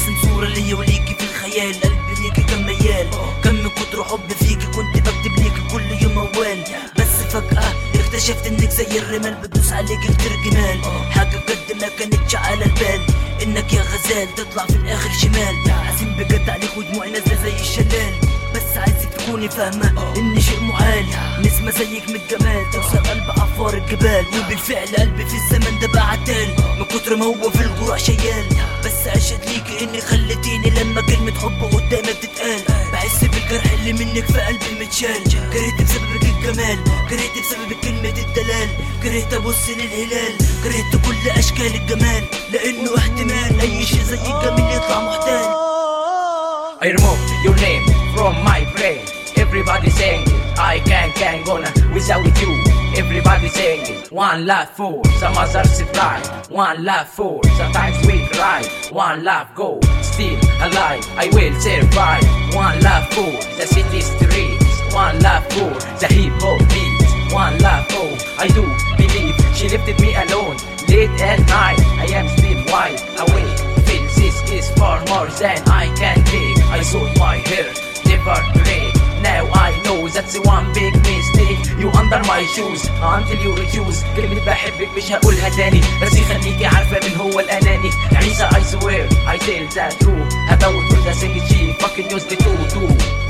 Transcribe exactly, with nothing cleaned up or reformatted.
برسم صورة ليا وليكي في الخيال، قلبي ليكي كان ميال، كان من كتر حب فيكي كنت بكتب ليكي كل يوم موال. بس فجأة اكتشفت انك زي الرمال بتدوس عليكي كتير جمال، حاجة بجد ما كانتش على البال، انك يا غزال تطلع في الاخر شمال. حزين بجد عليك ودموعي نازلة زي الشلال، بس عايزك تكوني فاهمة ان شيء محال نسمة زيك من الجمال توصل قلب عفار الجبال. وبالفعل قلبي في الزمن ده بقى عتال من كتر ما هو في الجروح شيال. بس اشهد ليكي اني خلتيني لما كلمة حب قدامك تتقال، بحس بالجرح اللي منك في قلبي متشال. كرهت بسببك الجمال، كرهت بسببك كلمة الدلال، كرهت ابص للهلال، كرهت كل اشكال الجمال، لانه احتمال اي شيء زي الجميل يطلع محتال. I remove your name from my brain. Everybody saying it, I can't, can't gonna without you. Everybody saying it, one love for some others cry, one love for sometimes we cry, one love go still alive, I will survive. One love for the city streets, one love for the hip hop beats, one love for I do believe she lifted me alone late at night. I am still wide awake, feel this is far more than I can take. I saw my heart never break. Now I know that's one big mistake. You under my shoes until you refuse. كلمة بحبك مش هقولها تاني، بس خليكي عارفة مين هو الأناني. عيسى I swear I tell the truth. هبوت كل ده سنجي fucking used to do